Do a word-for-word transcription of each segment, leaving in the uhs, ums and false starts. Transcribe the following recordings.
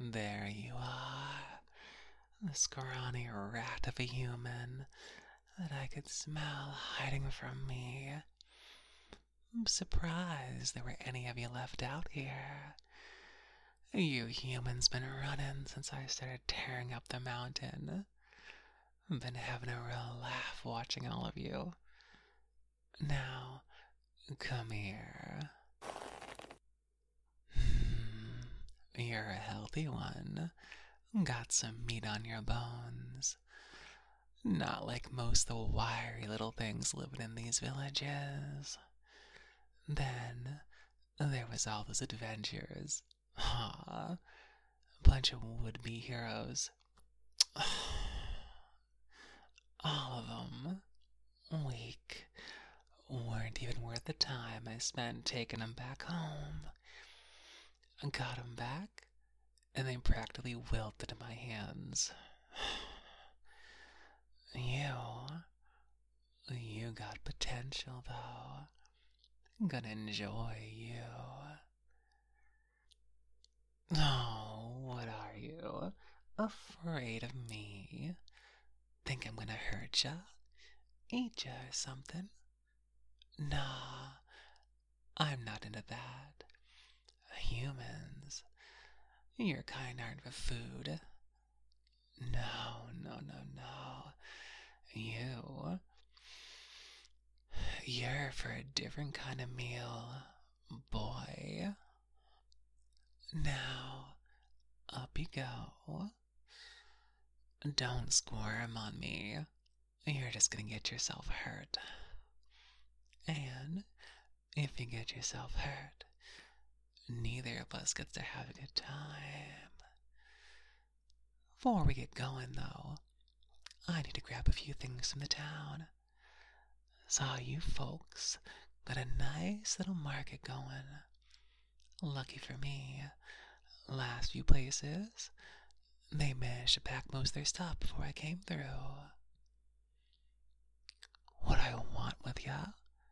There you are, the scrawny rat of a human that I could smell hiding from me. I'm surprised there were any of you left out here. You humans been running since I started tearing up the mountain. Been having a real laugh watching all of you. Now, come here. Hmm, you're a healthy one. Got some meat on your bones. Not like most of the wiry little things living in these villages. Then, there was all those adventures. Ah, a bunch of would-be heroes. All of them. Weak. Weren't even worth the time I spent taking them back home. I got them back, and they practically wilted in my hands. You, you got potential, though. I'm gonna enjoy you. Oh, what are you? Afraid of me? Think I'm gonna hurt ya? Eat ya or something? Nah, I'm not into that. Humans, your kind aren't for food. No, no, no, no. You, you're for a different kind of meal, boy. Now, up you go. Don't squirm on me. You're just gonna get yourself hurt. And if you get yourself hurt, neither of us gets to have a good time. Before we get going, though, I need to grab a few things from the town. Saw you folks got a nice little market going. Lucky for me, last few places, they managed to pack most of their stuff before I came through. What I want with ya?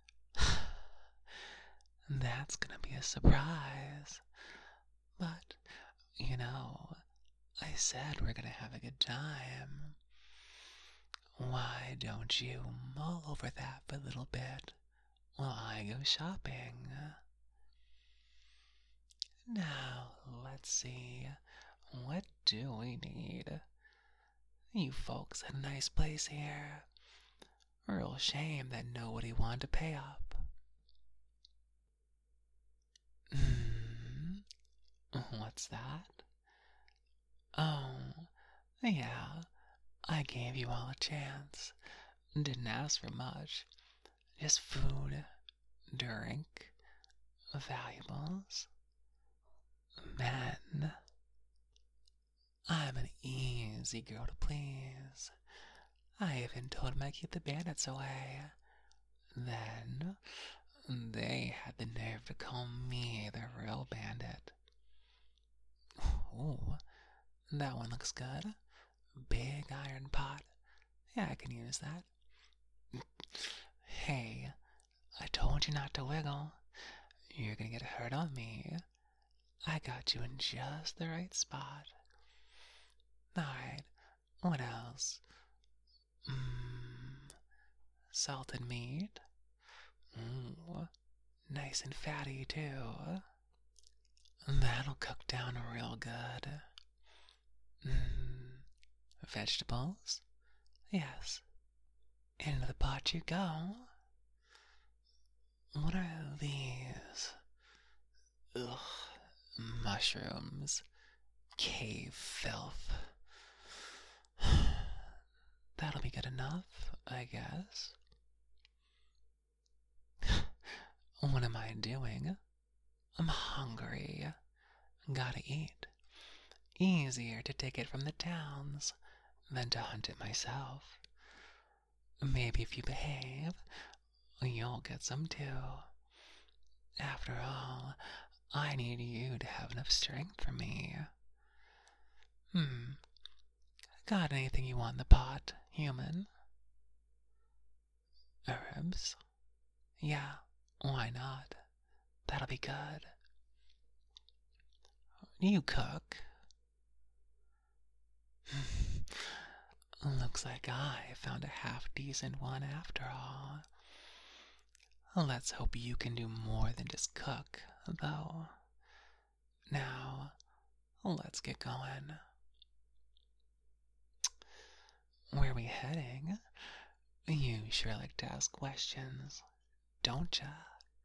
That's gonna be a surprise. But, you know, I said we're gonna have a good time. Why don't you mull over that for a little bit while I go shopping? Now, let's see. What do we need? You folks had a nice place here. Real shame that nobody wanted to pay up. Hmm? What's that? Oh, yeah, I gave you all a chance. Didn't ask for much. Just food, drink, valuables. Men. I'm an easy girl to please. I even told him I'd keep the bandits away. Then, they had the nerve to call me the real bandit. Ooh, that one looks good. Big iron pot. Yeah, I can use that. Hey, I told you not to wiggle. You're gonna get hurt on me. I got you in just the right spot. Alright, what else? Mmm, salted meat. Ooh, nice and fatty too. That'll cook down real good. Mmm, vegetables? Yes. Into the pot you go. What are these? Ugh, mushrooms. Cave filth. That'll be good enough, I guess. What am I doing? I'm hungry. Gotta eat. Easier to take it from the towns than to hunt it myself. Maybe if you behave, you'll get some too. After all, I need you to have enough strength for me. Hmm. Got anything you want in the pot, human? Herbs? Yeah, why not? That'll be good. You cook? Looks like I found a half-decent one after all. Let's hope you can do more than just cook, though. Now, let's get going. Where are we heading? You sure like to ask questions, don't ya?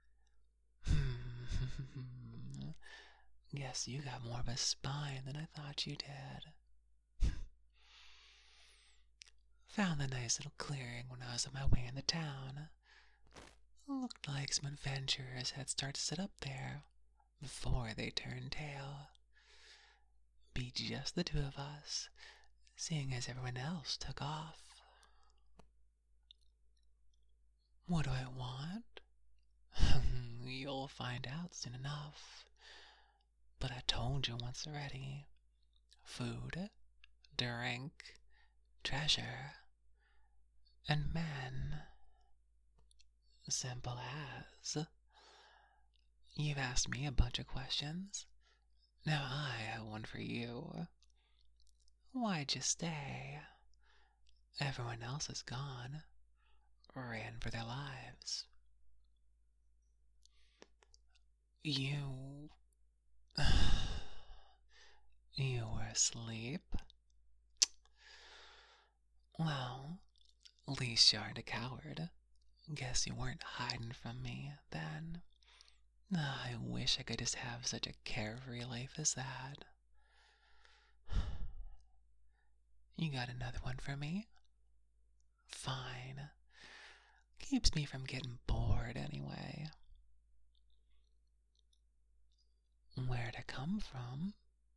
Hmm. Guess you got more of a spine than I thought you did. Found the nice little clearing when I was on my way into town. Looked like some adventurers had started to sit up there before they turned tail. Be just the two of us, seeing as everyone else took off. What do I want? You'll find out soon enough. But I told you once already. Food, drink, treasure, and men. Simple as. You've asked me a bunch of questions. Now I have one for you. Why'd you stay? Everyone else is gone. Ran for their lives. You... You were asleep? Well, at least you aren't a coward. Guess you weren't hiding from me, then. I wish I could just have such a carefree life as that. You got another one for me? Fine. Keeps me from getting bored anyway. Where'd it come from?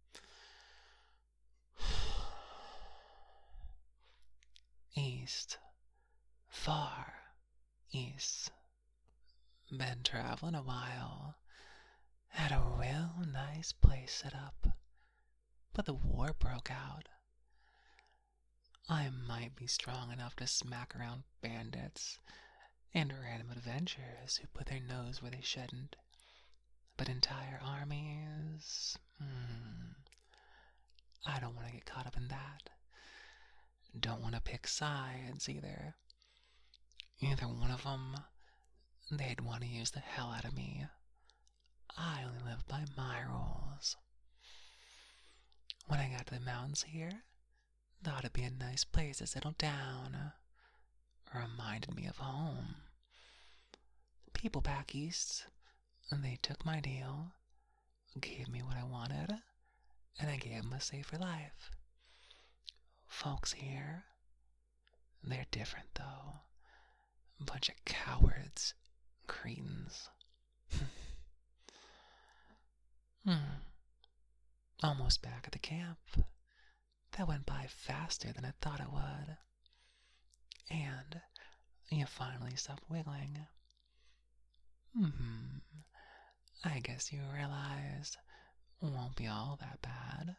East. Far east. Been traveling a while. Had a real nice place set up. But the war broke out. I might be strong enough to smack around bandits and random adventurers who put their nose where they shouldn't. But entire armies... Hmm, I don't want to get caught up in that. Don't want to pick sides either. Either one of them, they'd want to use the hell out of me. I only live by my rules. When I got to the mountains here, thought it'd be a nice place to settle down. Reminded me of home. People back east, they took my deal, gave me what I wanted, and I gave them a safer life. Folks here, they're different though. Bunch of cowards, cretins. hmm. Almost back at the camp. That went by faster than I thought it would. And you finally stopped wiggling. Hmm. I guess you realized won't be all that bad.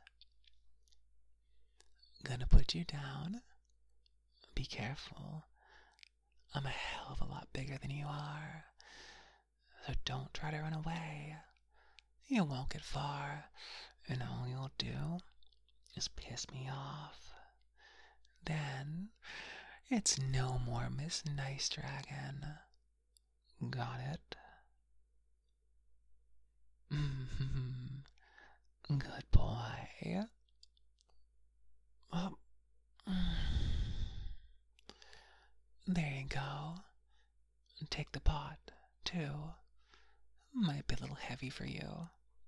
Gonna put you down. Be careful. I'm a hell of a lot bigger than you are. So don't try to run away. You won't get far, and all you'll do is piss me off. Then it's no more Miss Nice Dragon. Got it? Mm-hmm. Good boy. Oh. There you go. Take the pot, too. Might be a little heavy for you.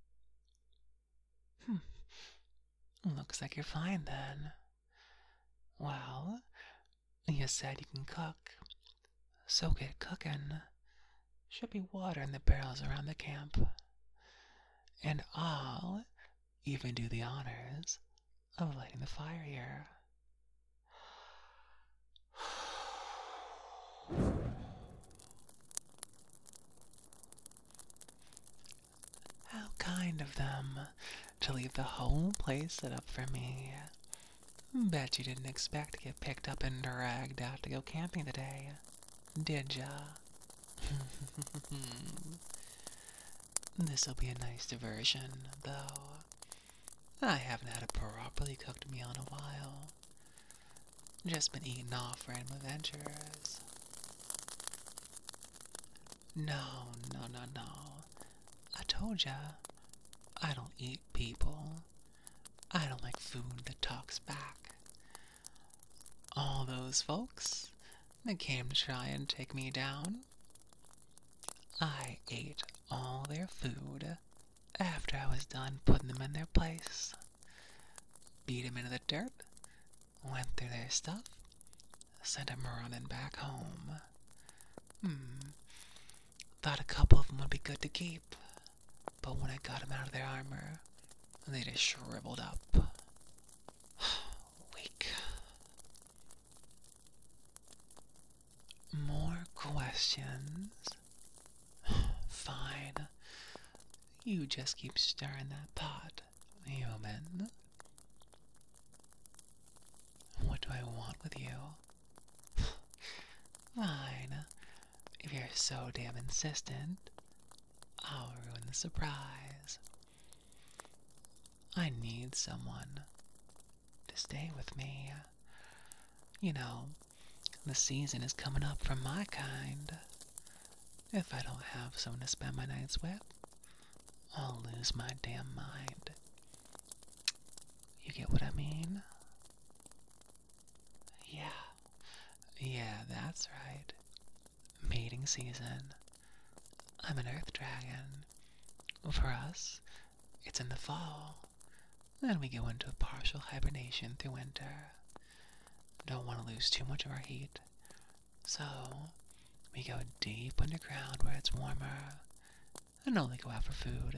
Hmm. Looks like you're fine then. Well, you said you can cook, so get cooking. Should be water in the barrels around the camp. And I'll even do the honors of lighting the fire here. How kind of them to leave the whole place set up for me. Bet you didn't expect to get picked up and dragged out to go camping today, did ya? This'll be a nice diversion, though. I haven't had a properly cooked meal in a while. Just been eating off random adventures. No, no, no, no. I told ya, I don't eat people. I don't like food that talks back. All those folks that came to try and take me down, I ate all their food after I was done putting them in their place. Beat them into the dirt, went through their stuff, sent them running back home. Hmm. Thought a couple of them would be good to keep, but when I got them out of their armor, they just shriveled up. Weak. More questions? Fine. You just keep stirring that pot, human. What do I want with you? Fine. If you're so damn insistent, I'll ruin the surprise. I need someone to stay with me. You know, the season is coming up for my kind. If I don't have someone to spend my nights with, I'll lose my damn mind. You get what I mean? Yeah. Yeah, that's right. Mating season. I'm an earth dragon. For us, it's in the fall. Then we go into a partial hibernation through winter. Don't want to lose too much of our heat. So, we go deep underground where it's warmer and only go out for food.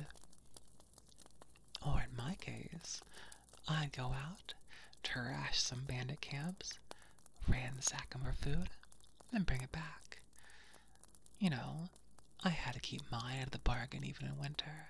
Or in my case, I'd go out, trash some bandit camps, ransack them for food, and bring it back. You know, I had to keep mine out of the bargain even in winter.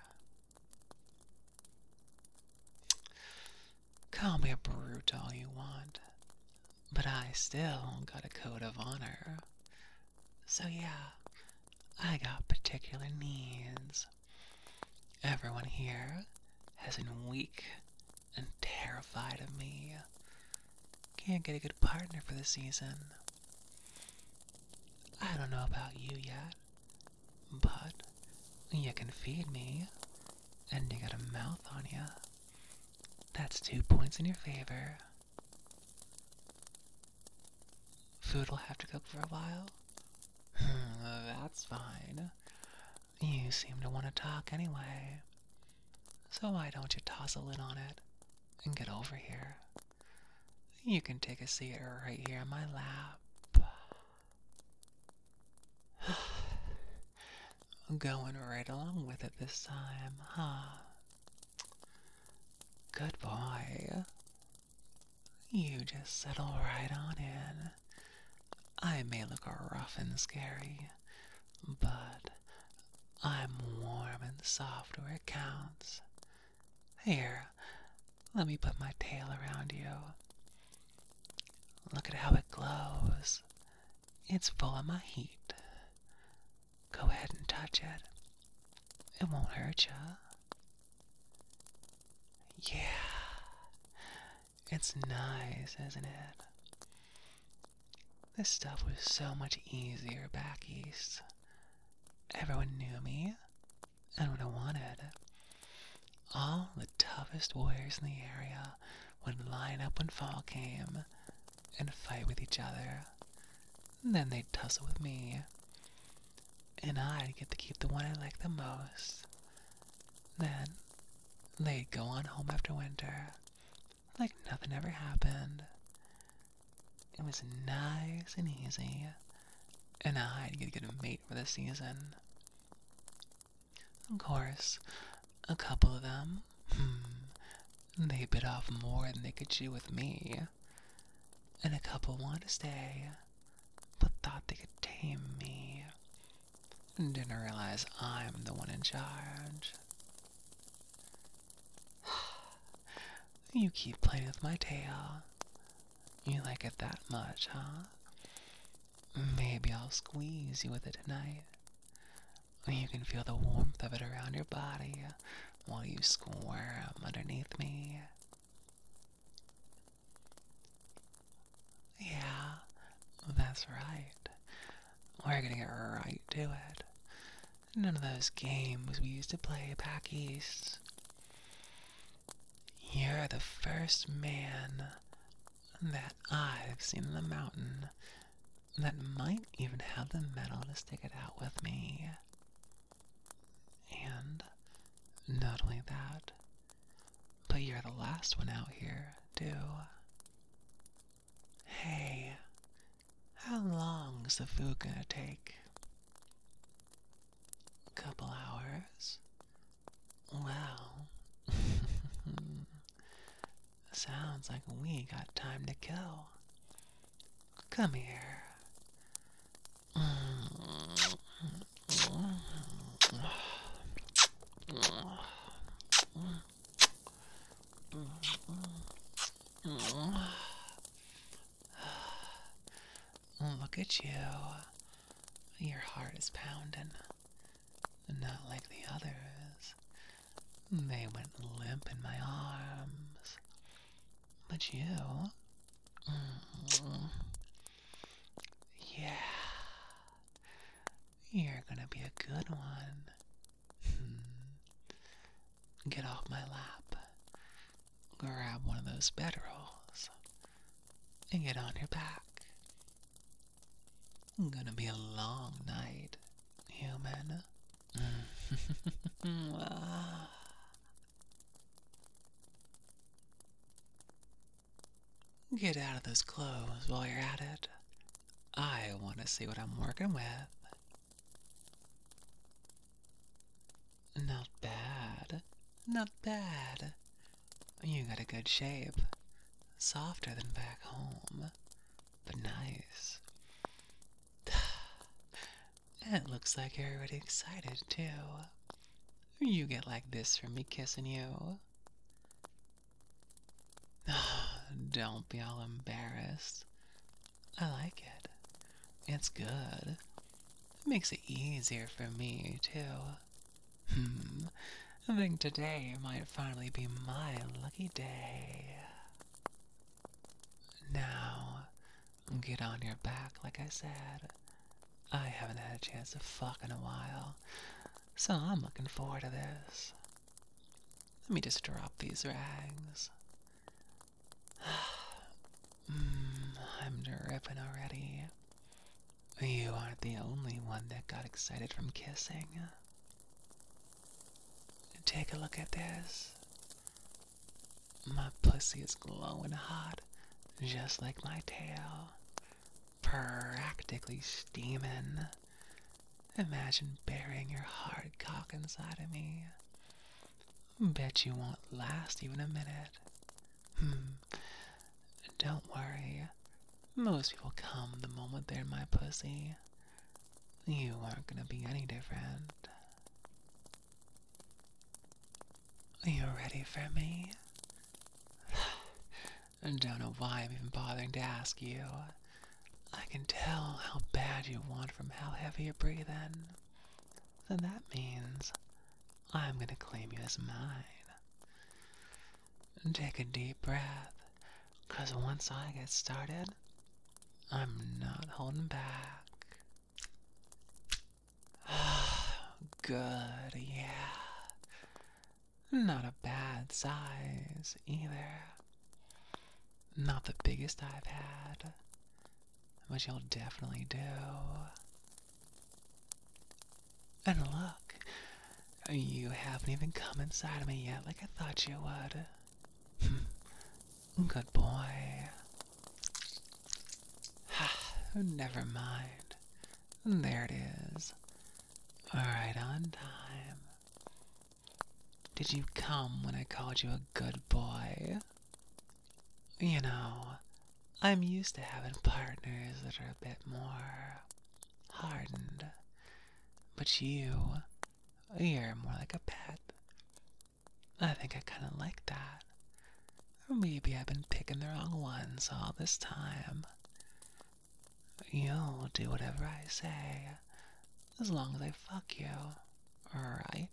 Call me a brute all you want, but I still got a code of honor. So yeah, I got particular needs. Everyone here has been weak and terrified of me. Can't get a good partner for the season. I don't know about you yet, but you can feed me, and you got a mouth on you. That's two points in your favor. Food will have to cook for a while? Hmm, that's fine. You seem to want to talk anyway. So why don't you toss a lid on it and get over here? You can take a seat right here in my lap. Going right along with it this time, huh? Good boy. You just settle right on in. I may look rough and scary, but I'm warm and soft where it counts. Here, let me put my tail around you. Look at how it glows. It's full of my heat. Go ahead and touch it. It won't hurt you. Yeah. It's nice, isn't it? This stuff was so much easier back east. Everyone knew me and what I wanted. All the toughest warriors in the area would line up when fall came and fight with each other. Then they'd tussle with me, and I'd get to keep the one I liked the most. Then they'd go on home after winter, like nothing ever happened. It was nice and easy, and I'd get to get a mate for the season. Of course, a couple of them, hmm, they bit off more than they could chew with me, and a couple wanted to stay, but thought they could tame me, and didn't realize I'm the one in charge. You keep playing with my tail. You like it that much, huh? Maybe I'll squeeze you with it tonight. You can feel the warmth of it around your body while you squirm underneath me. Yeah, That's right. We're gonna get right to it. None of those games we used to play back east. You're the first man that I've seen in the mountain that might even have the mettle to stick it out with me. And not only that, but you're the last one out here, too. Hey, how long's the food gonna take? A couple hours? Well, sounds like we got time to kill. Come here. Look at you. Your heart is pounding. Not like the others. They went limp in my arms. But you... Yeah. You're gonna be a good one. Get off my lap. Grab one of those bedrolls. And get on your back. Gonna be a long night, human. Get out of those clothes while you're at it. I want to see what I'm working with. Not bad. Not bad. You got a good shape. Softer than back home. But nice. It looks like you're already excited, too. You get like this from me kissing you. Don't be all embarrassed. I like it. It's good. It makes it easier for me, too. Hmm. I think today might finally be my lucky day. Now, get on your back like I said. I haven't had a chance to fuck in a while, so I'm looking forward to this. Let me just drop these rags. mm, I'm dripping already. You aren't the only one that got excited from kissing. Take a look at this. My pussy is glowing hot, just like my tail. Practically steaming. Imagine burying your hard cock inside of me. Bet you won't last even a minute. Hmm. Don't worry. Most people come the moment they're in my pussy. You aren't gonna be any different. Are you ready for me? I don't know why I'm even bothering to ask you. I can tell how bad you want from how heavy you're breathing. So that means I'm gonna claim you as mine. Take a deep breath, cause once I get started, I'm not holding back. Good, yeah. Not a bad size, either. Not the biggest I've had, but you'll definitely do. And look, you haven't even come inside of me yet like I thought you would. Good boy. Never mind. There it is. Alright, on time. Did you come when I called you a good boy? You know, I'm used to having partners that are a bit more hardened. But you, you're more like a pet. I think I kinda like that. Or maybe I've been picking the wrong ones all this time. You'll do whatever I say, as long as I fuck you, right?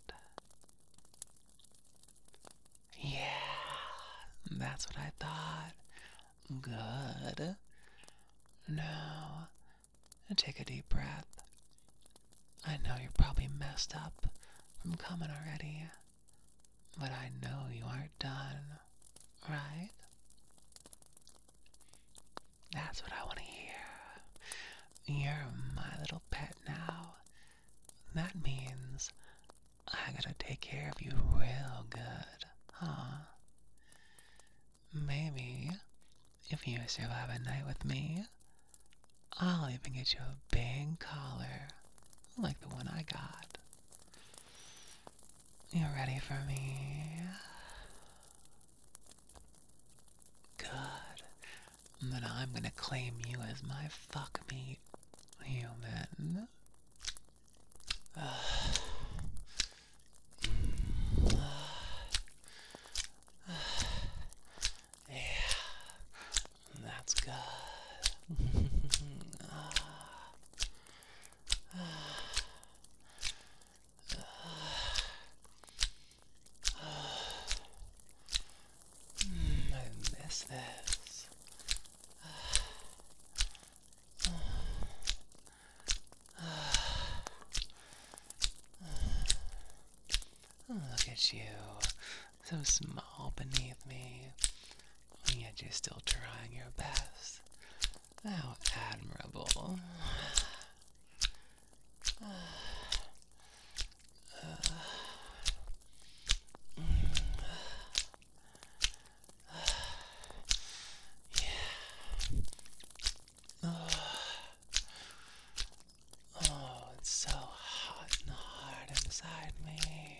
Yeah, that's what I thought. Good. Now, and take a deep breath. I know you're probably messed up from coming already, but I know you aren't done, right? That's what I want to hear. You're my little pet now. That means I gotta take care of you real good, huh? Maybe if you survive a night with me, I'll even get you a big collar, like the one I got. You ready for me? Good. Then I'm gonna claim you as my fuck meat human. Yeah, that's good. I miss this. Look at you, so small beneath me, yet you're still trying your best. How admirable. Oh, it's so hot and hard inside me.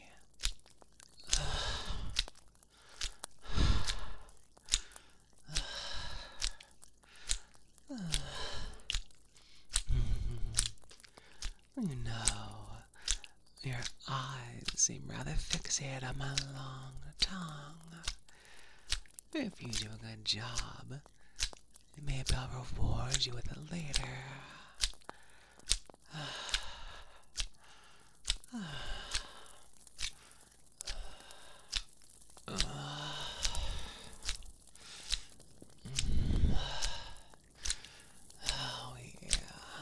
You know, your eyes seem rather fixated on my long tongue. If you do a good job, maybe I'll reward you with it later. Oh yeah,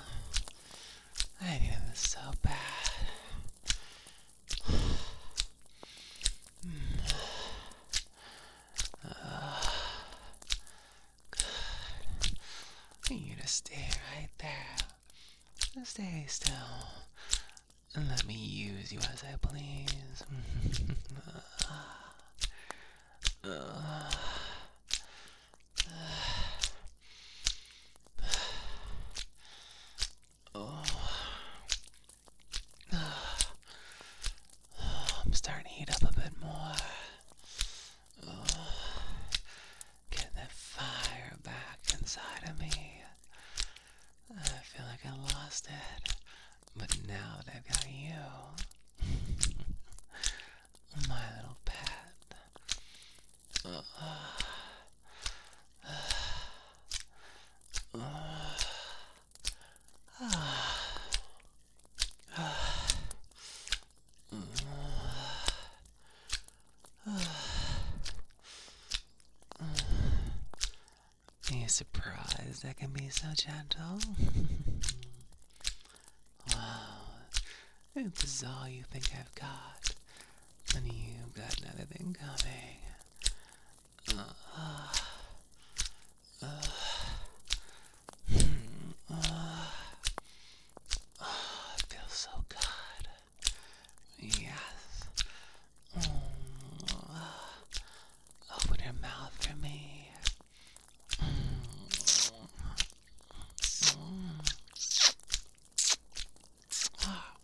I need this so bad. You just stay right there. Stay still. And let me use you as I please. I'm starting to heat up a bit more. Get that fire back inside of me. I feel like I lost it, but now that I've got you, my little pet. Uh, uh, uh, Are you surprised I can be so gentle? Wow, if this is all you think I've got, then you've got another thing coming. Uh, uh, uh, uh, oh, it feels so good. Yes. Mm, uh, open your mouth for me. Mm, mm. Ah.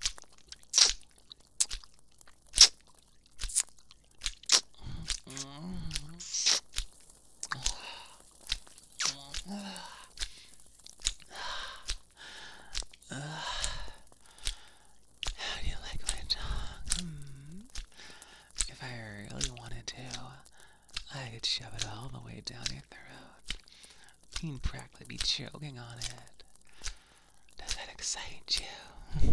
How do you like my tongue? Mm. If I really wanted to, I could shove it all the way down your throat. You'd practically be choking on it. Does that excite you?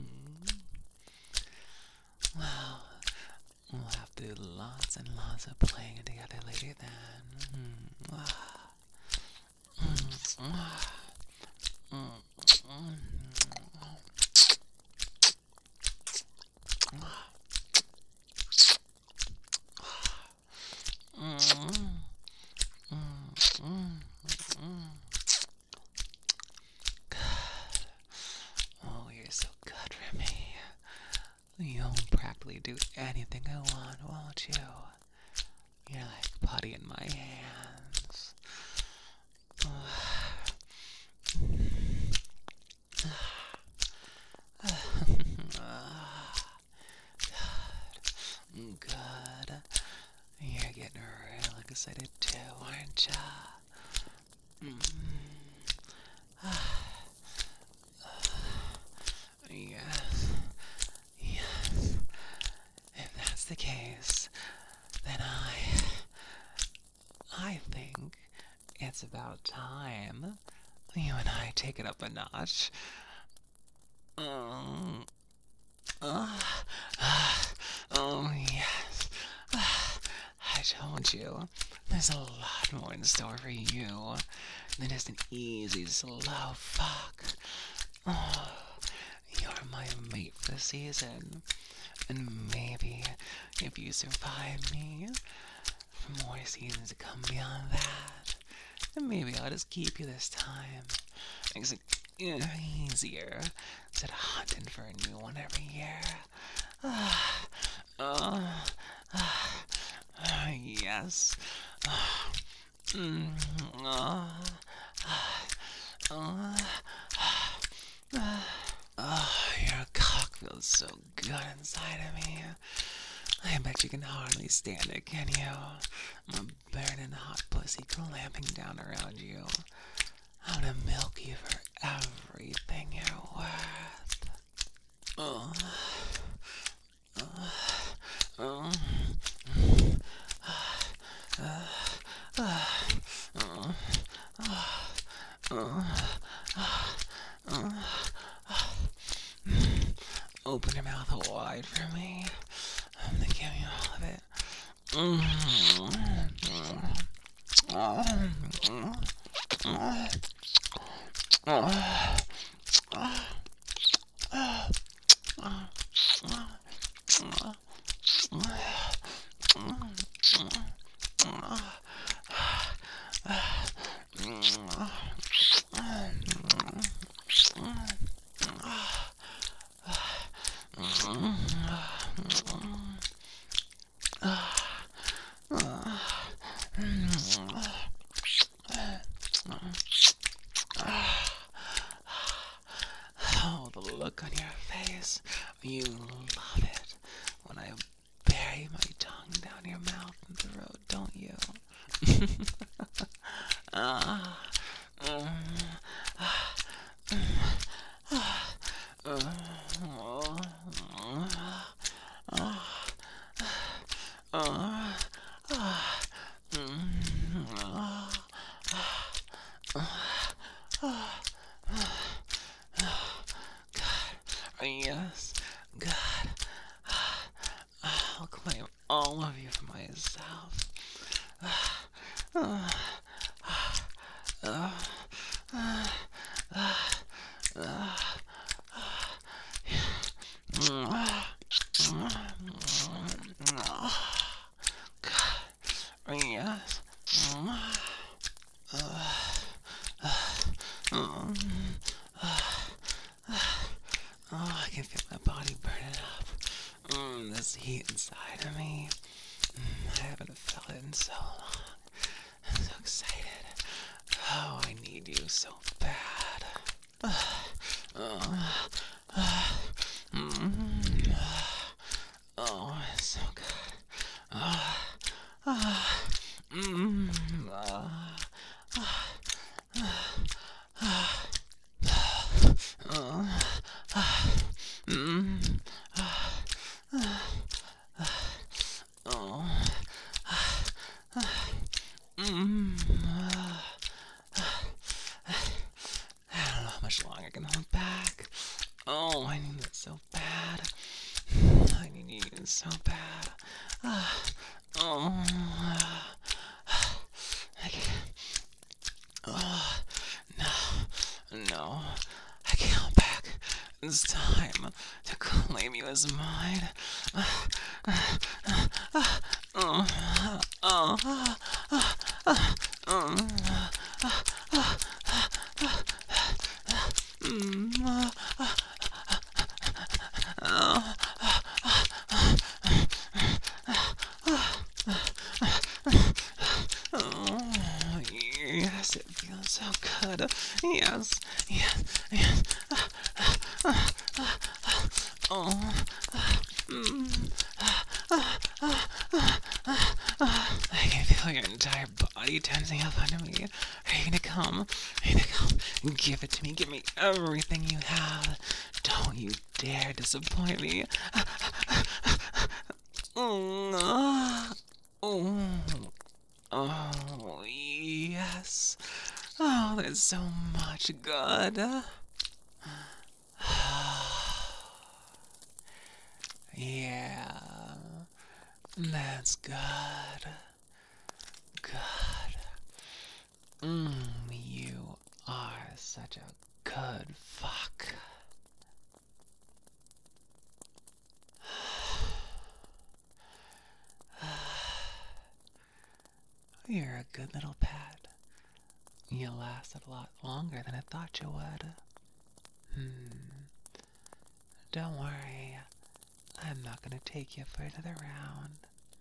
Well, we'll have to do lots and lots of playing together later then. Mm. Ah. Mm. Ah. Mm. excited too, aren't ya? Mm. Yes. Yes. If that's the case, then I... I think it's about time you and I take it up a notch. Um... Uh, uh, oh, yes. Uh, I told you, there's a lot more in store for you than just an easy, slow fuck. Oh, you're my mate for the season. And maybe, if you survive me, for more seasons to come beyond that, then maybe I'll just keep you this time. Makes it easier instead of hunting for a new one every year. Ah, uh, uh, uh, yes. Uh, mm, uh, uh, uh, uh, uh, your cock feels so good inside of me. I bet you can hardly stand it, can you? I'm a burning hot pussy clamping down around you. I'm gonna milk you for everything you're worth. Oh. Oh. Oh. Open your mouth wide for me. I'm gonna give you all of it. Oh, the look on your face. You love it when I bury my tongue down your mouth and throat, don't you? Ah. Mm. Ah. Mm. Ah. Uh. Oh. Ah. Ah. Ah. Mm. Ah. Ah. Yes, God, I'll claim all of you for myself. Yes. Oh, I can feel my body burning up. Mm, this heat inside of me. Mm, I haven't felt it in so long. I'm so excited. Oh, I need you so bad. Oh, oh, mm, oh, it's so good. Oh, oh, mm, oh, oh, oh, oh. Mm. Oh. Mm. I don't know how much longer I can hold back. Oh, I need it so bad. I need it so bad. Oh. I can't. Oh. No. No. I can't hold back. It's time to claim you as mine. Yes, it feels so good. Yes, yes, yes. Oh, mm, I I can feel your entire body tensing up under me. Are you gonna come? Are you gonna come? Give it to me. Give me everything you have. Don't you dare disappoint me. Oh, oh, oh, yes. Oh, there's so much good. Yeah, that's good. Good. Mmm, you are such a good fuck. You're a good little pet. You lasted a lot longer than I thought you would. Hmm. Don't worry. I'm not gonna take you for another round.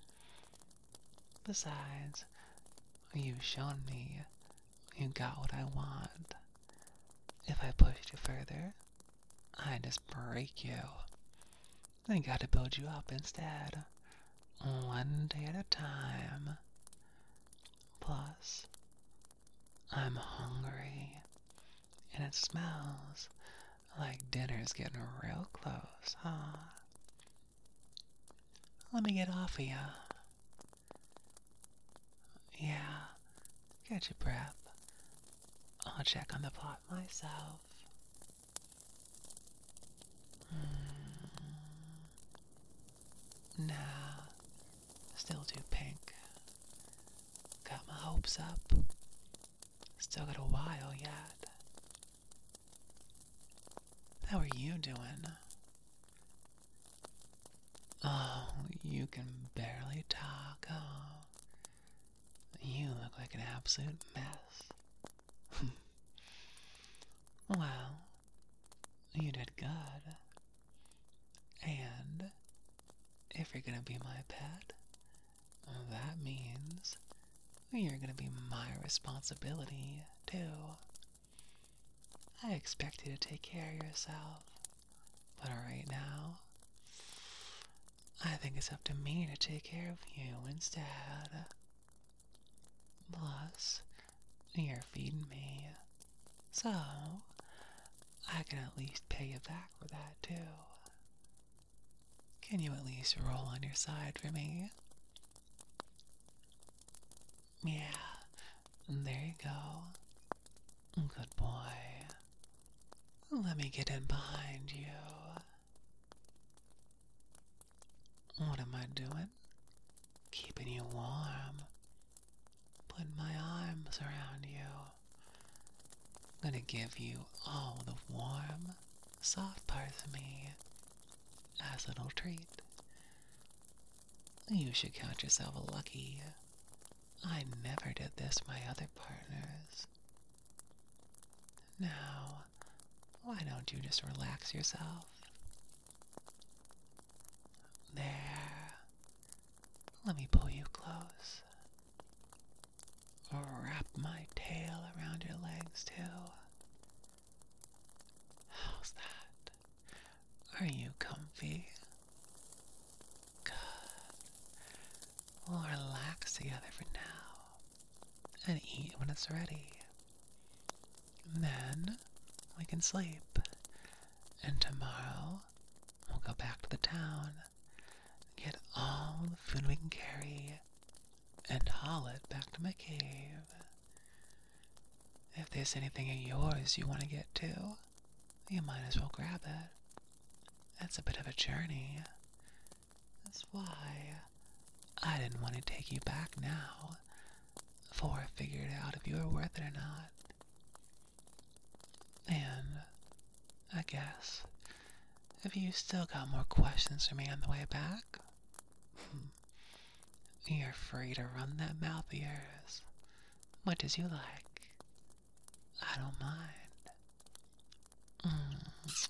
Besides, you've shown me you got what I want. If I pushed you further, I'd just break you. I gotta build you up instead. One day at a time. Plus, I'm hungry, and it smells like dinner's getting real close, huh? Let me get off of you. Yeah, get your breath. I'll check on the pot myself. Mm. Nah, still too pink. Got my hopes up. Still got a while yet. How are you doing? Oh, you can barely talk. Oh, you look like an absolute mess. Well, you did good. And if you're gonna be my pet, that means you're gonna be my responsibility, too. I expect you to take care of yourself, but right now, I think it's up to me to take care of you instead. Plus, you're feeding me, so I can at least pay you back for that, too. Can you at least roll on your side for me? Yeah, there you go. Good boy. Let me get in behind you. What am I doing? Keeping you warm. Putting my arms around you. I'm gonna give you all the warm, soft parts of me as a little treat. You should count yourself lucky. I never did this with my other partners. Now, why don't you just relax yourself? There. Let me pull you close. Wrap my tail around your legs, too. How's that? Are you comfy? Good. We'll relax together for now and eat when it's ready. Then we can sleep. And tomorrow we'll go back to the town, get all the food we can carry, and haul it back to my cave. If there's anything of yours you want to get to, you might as well grab it. It's a bit of a journey. That's why I didn't want to take you back now, before I figured out if you were worth it or not. And I guess if you still got more questions for me on the way back, you're free to run that mouth of yours much as you like. I don't mind. Mm.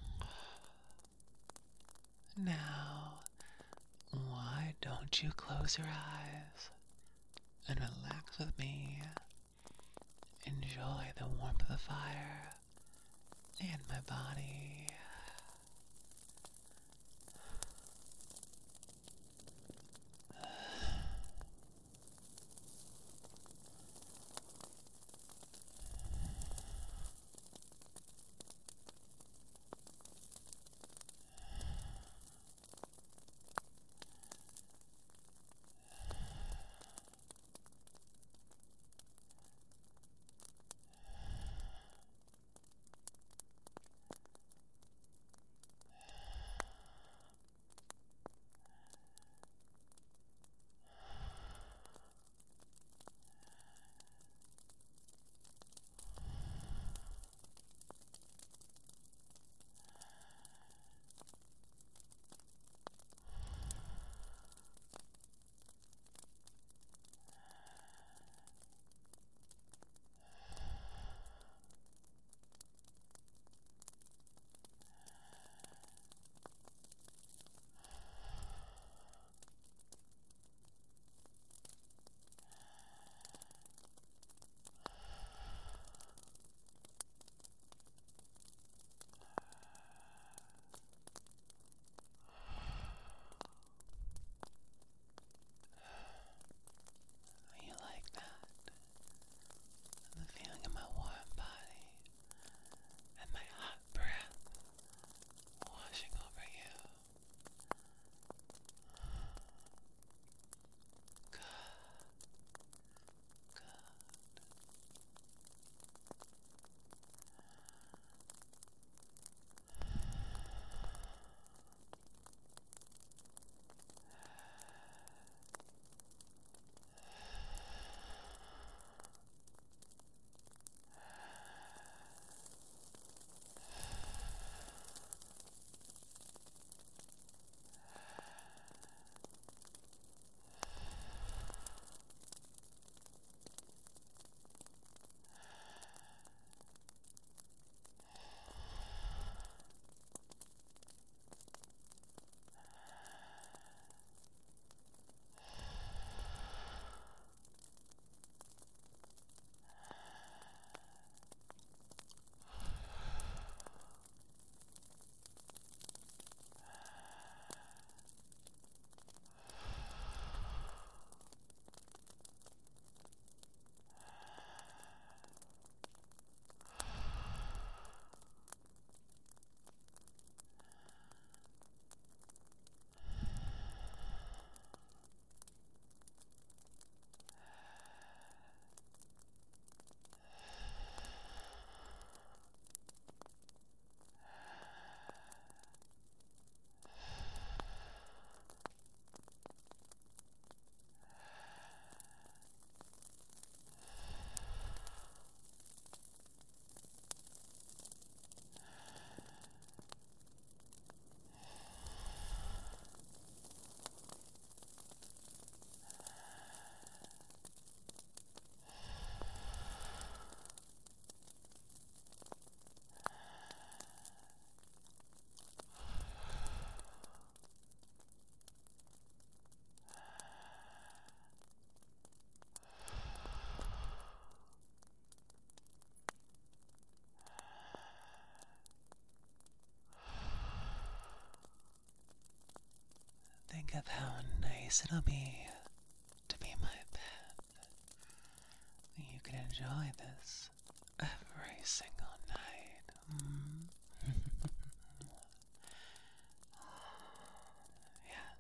Now, why don't you close your eyes and relax with me? Enjoy the warmth of the fire and my body. nice it'll be to be my pet. You can enjoy this every single night. Mm. Yeah.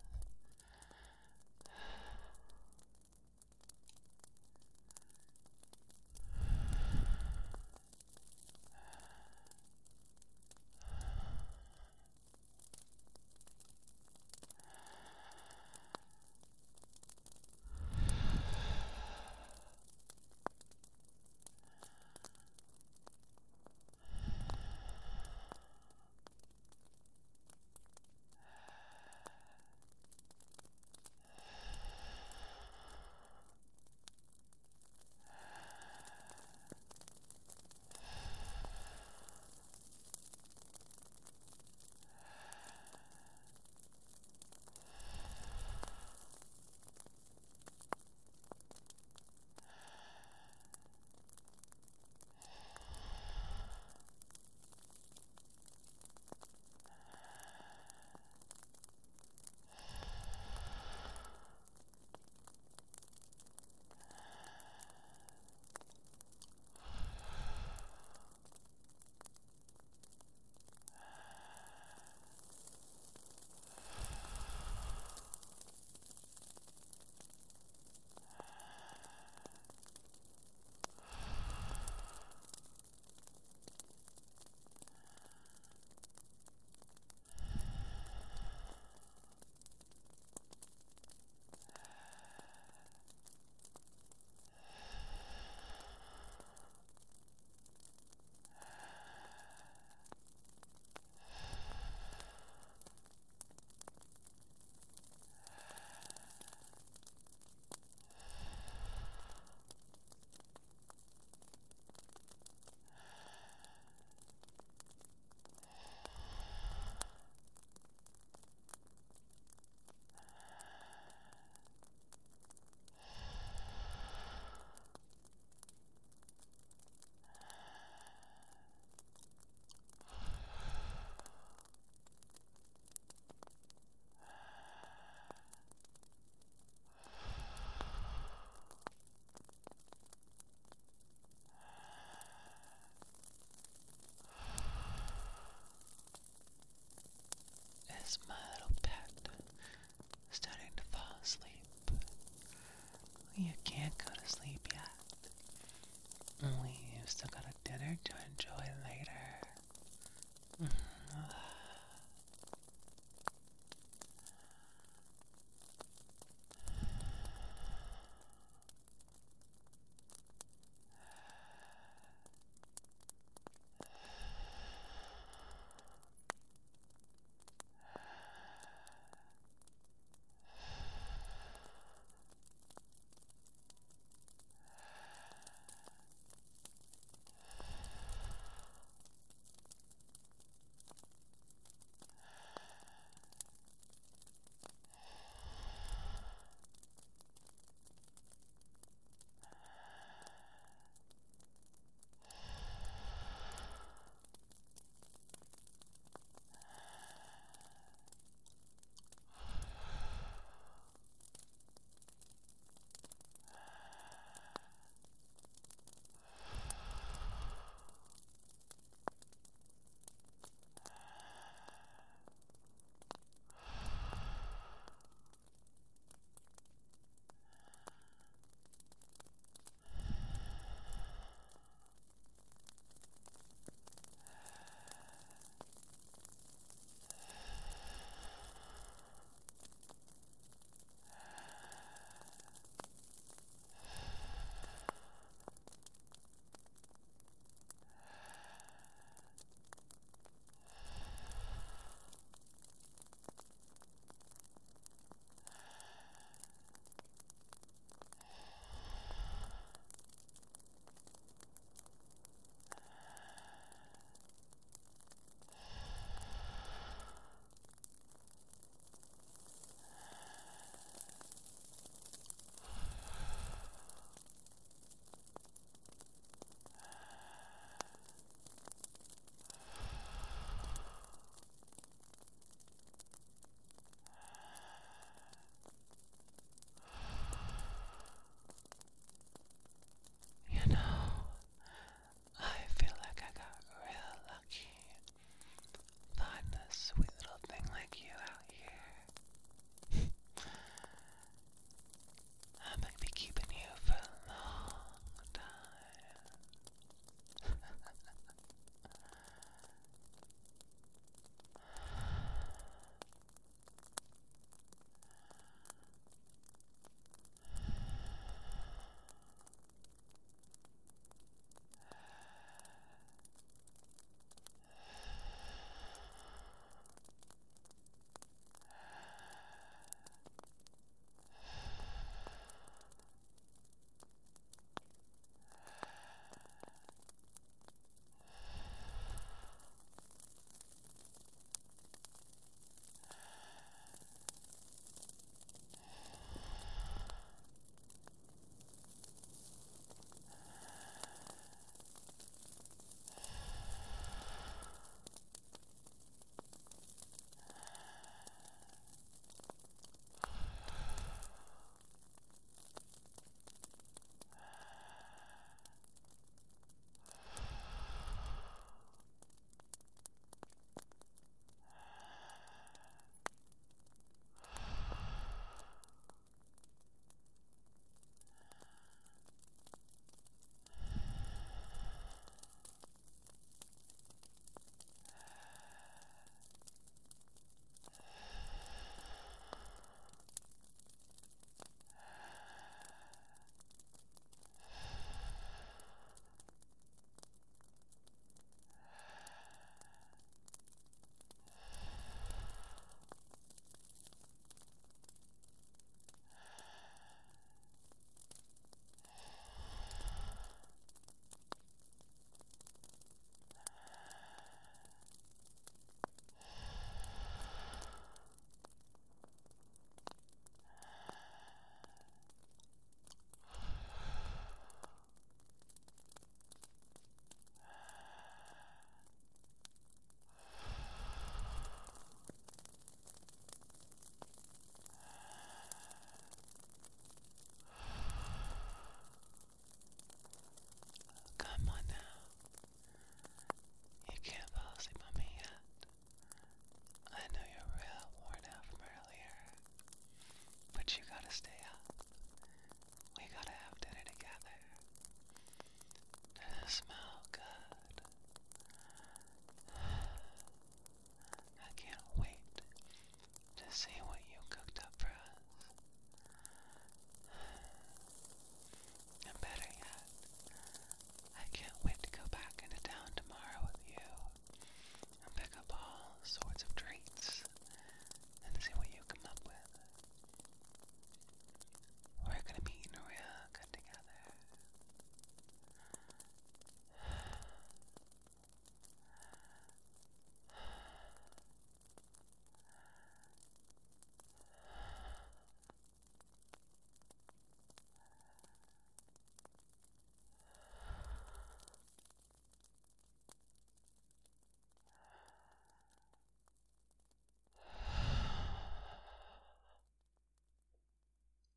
Is my little pet starting to fall asleep? You can't go to sleep yet. We've still got a dinner to enjoy later.